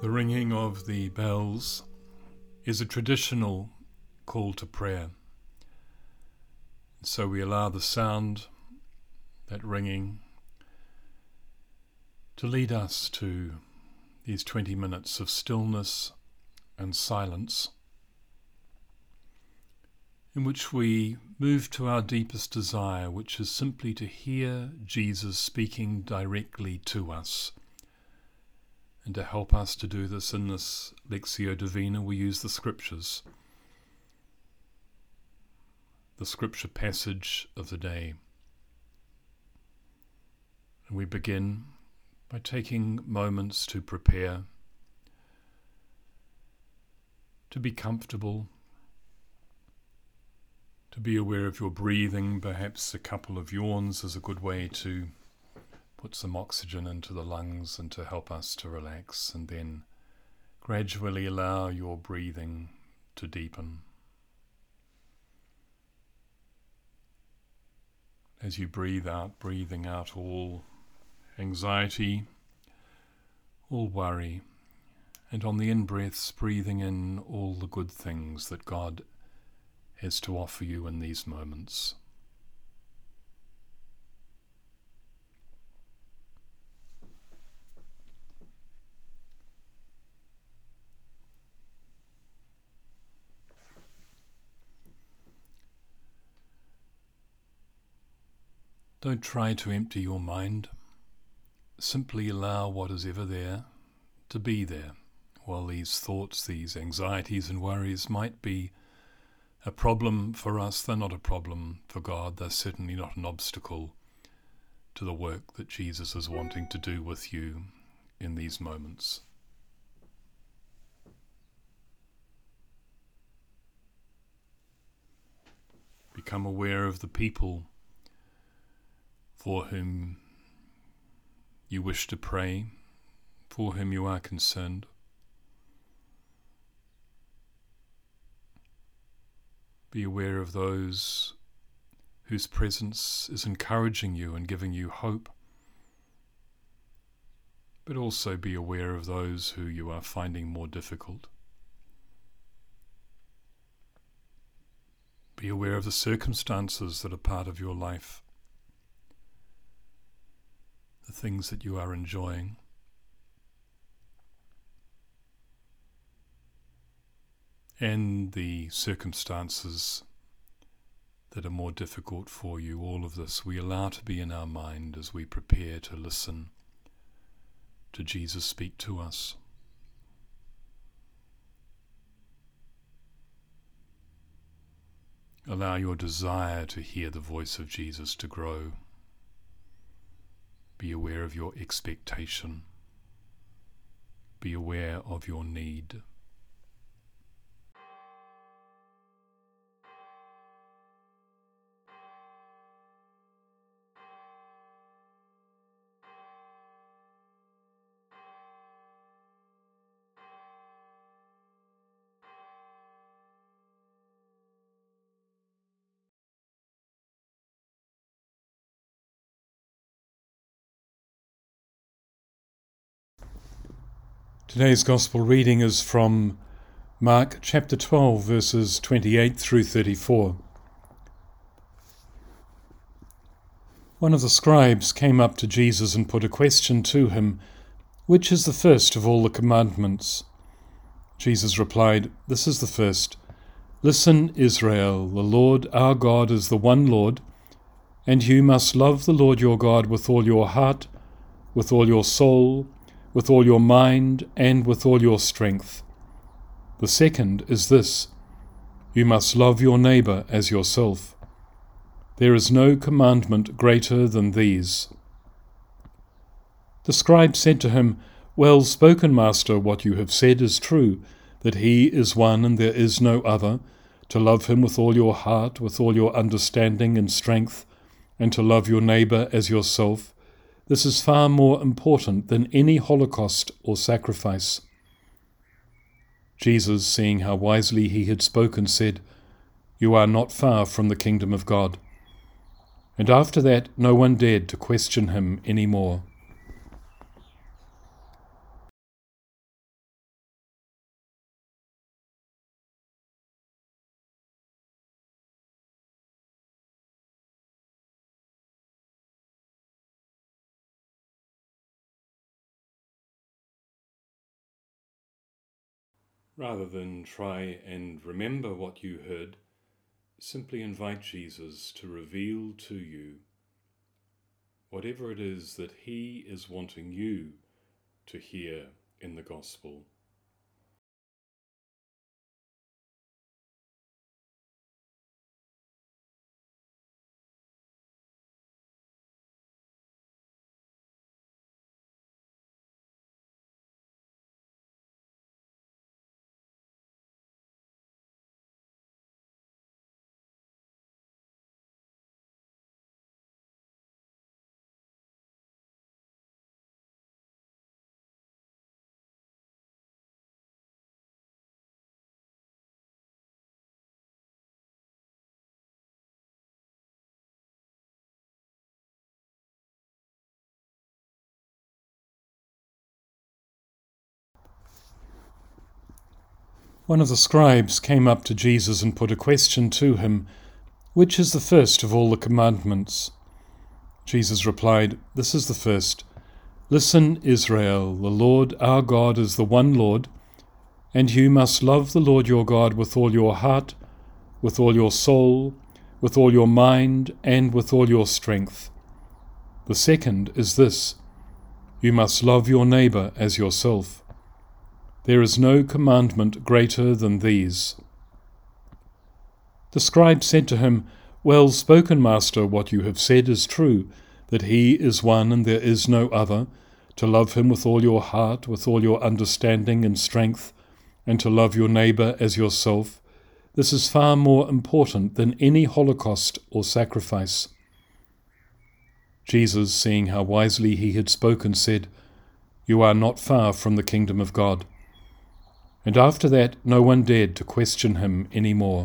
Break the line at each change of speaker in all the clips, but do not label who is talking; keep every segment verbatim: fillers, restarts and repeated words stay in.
The ringing of the bells is a traditional call to prayer. So we allow the sound, that ringing, to lead us to these twenty minutes of stillness and silence, in which we move to our deepest desire, which is simply to hear Jesus speaking directly to us. And to help us to do this in this Lectio Divina, we use the Scriptures, the Scripture passage of the day. And we begin by taking moments to prepare, to be comfortable, to be aware of your breathing. Perhaps a couple of yawns is a good way to put some oxygen into the lungs and to help us to relax, and then gradually allow your breathing to deepen. As you breathe out, breathing out all anxiety, all worry, and on the in-breaths, breathing in all the good things that God has to offer you in these moments. Don't try to empty your mind. Simply allow what is ever there to be there. While these thoughts, these anxieties and worries might be a problem for us, they're not a problem for God. They're certainly not an obstacle to the work that Jesus is wanting to do with you in these moments. Become aware of the people for whom you wish to pray, for whom you are concerned. Be aware of those whose presence is encouraging you and giving you hope, but also be aware of those who you are finding more difficult. Be aware of the circumstances that are part of your life, the things that you are enjoying. And the circumstances that are more difficult for you. All of this we allow to be in our mind as we prepare to listen to Jesus speak to us. Allow your desire to hear the voice of Jesus to grow. Be aware of your expectation. Be aware of your need. Today's Gospel reading is from Mark chapter twelve, verses twenty-eight through thirty-four. One of the scribes came up to Jesus and put a question to him, "Which is the first of all the commandments?" Jesus replied, "This is the first. Listen, Israel, the Lord our God is the one Lord, and you must love the Lord your God with all your heart, with all your soul, with all your mind, and with all your strength. The second is this: you must love your neighbor as yourself. There is no commandment greater than these." The scribe said to him, "Well spoken, Master, what you have said is true, that he is one and there is no other, to love him with all your heart, with all your understanding and strength, and to love your neighbor as yourself. This is far more important than any holocaust or sacrifice." Jesus, seeing how wisely he had spoken, said, "You are not far from the kingdom of God." And after that, no one dared to question him any more. Rather than try and remember what you heard, simply invite Jesus to reveal to you whatever it is that he is wanting you to hear in the gospel. One of the scribes came up to Jesus and put a question to him, "Which is the first of all the commandments?" Jesus replied, "This is the first. Listen, Israel, the Lord our God is the one Lord, and you must love the Lord your God with all your heart, with all your soul, with all your mind, and with all your strength. The second is this: you must love your neighbor as yourself. There is no commandment greater than these." The scribe said to him, "Well spoken, Master, what you have said is true, that he is one and there is no other, to love him with all your heart, with all your understanding and strength, and to love your neighbor as yourself. This is far more important than any holocaust or sacrifice." Jesus, seeing how wisely he had spoken, said, "You are not far from the kingdom of God." And after that no one dared to question him any more.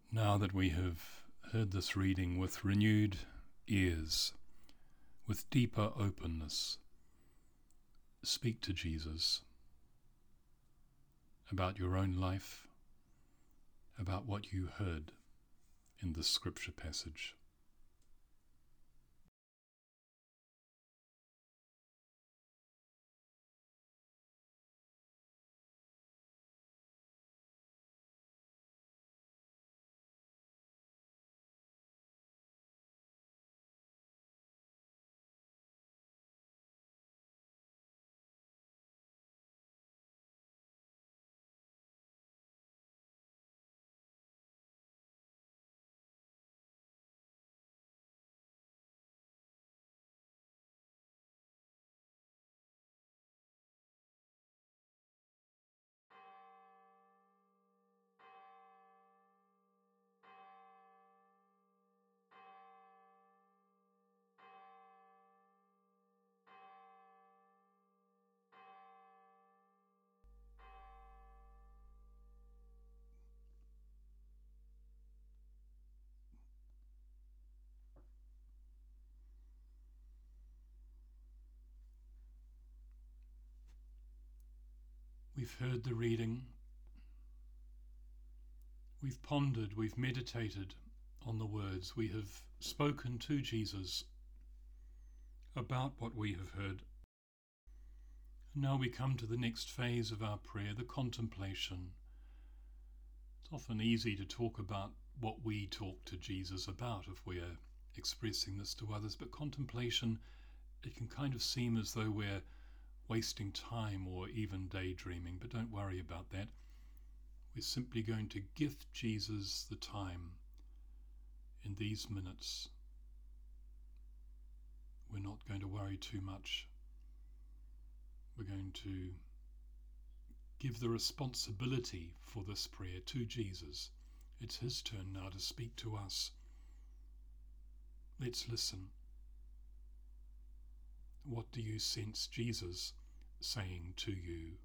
Now that we have heard this reading with renewed ears, with deeper openness, speak to Jesus about your own life, about what you heard in this scripture passage. We've heard the reading, we've pondered, we've meditated on the words, we have spoken to Jesus about what we have heard. And now we come to the next phase of our prayer, the contemplation. It's often easy to talk about what we talk to Jesus about if we're expressing this to others, but contemplation, it can kind of seem as though we're wasting time or even daydreaming, but don't worry about that. We're simply going to gift Jesus the time in these minutes. We're not going to worry too much. We're going to give the responsibility for this prayer to Jesus. It's his turn now to speak to us. Let's listen. What do you sense Jesus saying to you?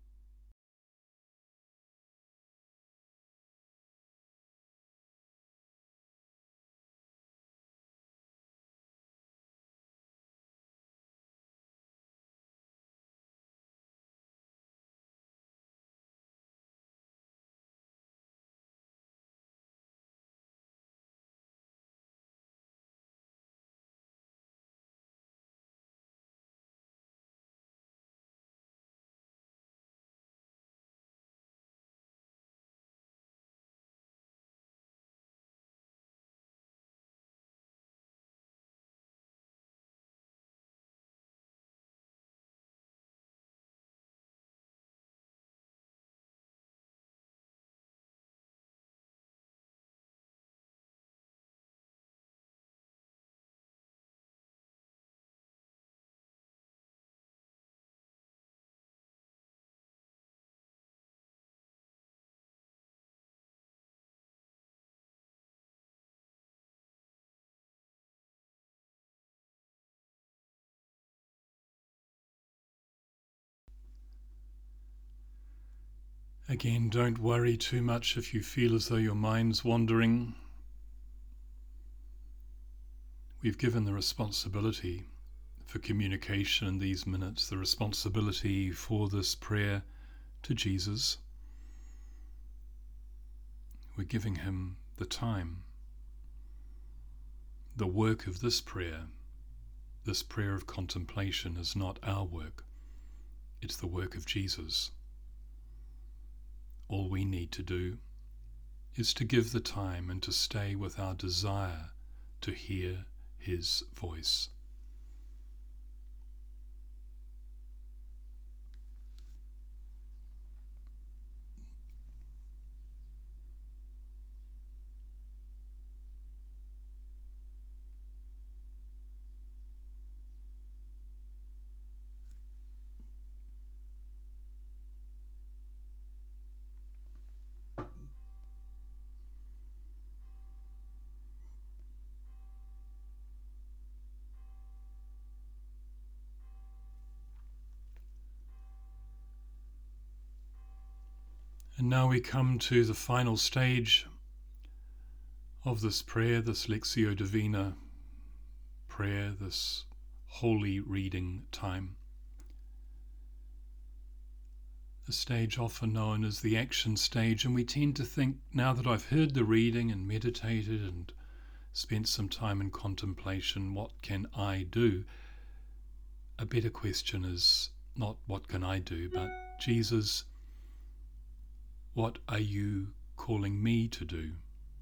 Again, don't worry too much if you feel as though your mind's wandering. We've given the responsibility for communication in these minutes, the responsibility for this prayer to Jesus. We're giving him the time. The work of this prayer, this prayer of contemplation, is not our work. It's the work of Jesus. All we need to do is to give the time and to stay with our desire to hear his voice. And now we come to the final stage of this prayer, this Lectio Divina prayer, this holy reading time. The stage often known as the action stage, and we tend to think, now that I've heard the reading and meditated and spent some time in contemplation, what can I do? A better question is not what can I do, but Jesus, what are you calling me to do?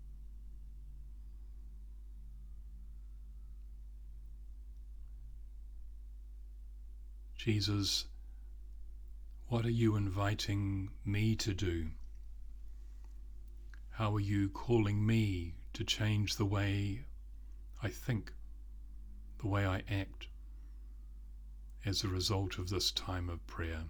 Jesus, what are you inviting me to do? How are you calling me to change the way I think, the way I act, as a result of this time of prayer?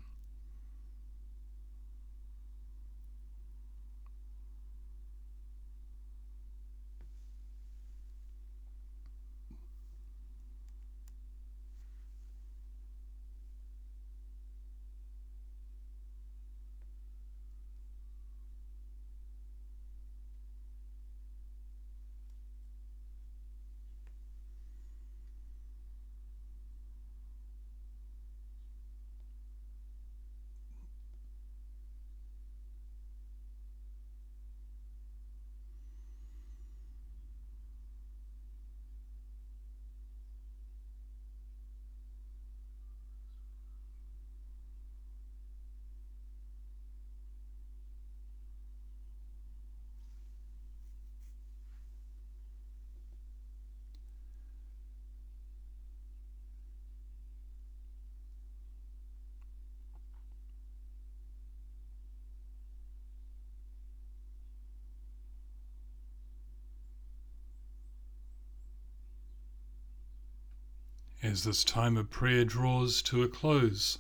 As this time of prayer draws to a close,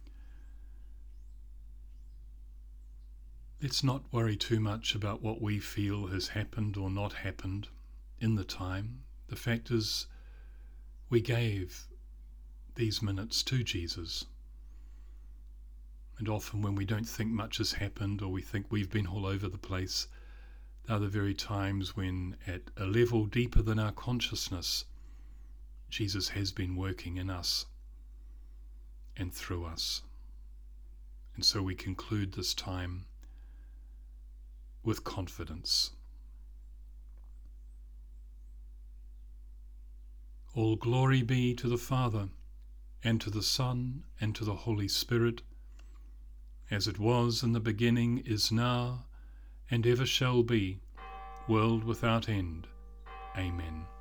let's not worry too much about what we feel has happened or not happened in the time. The fact is, we gave these minutes to Jesus. And often when we don't think much has happened, or we think we've been all over the place, they're the very times when, at a level deeper than our consciousness, Jesus has been working in us and through us. And so we conclude this time with confidence. All glory be to the Father, and to the Son, and to the Holy Spirit, as it was in the beginning, is now, and ever shall be, world without end. Amen.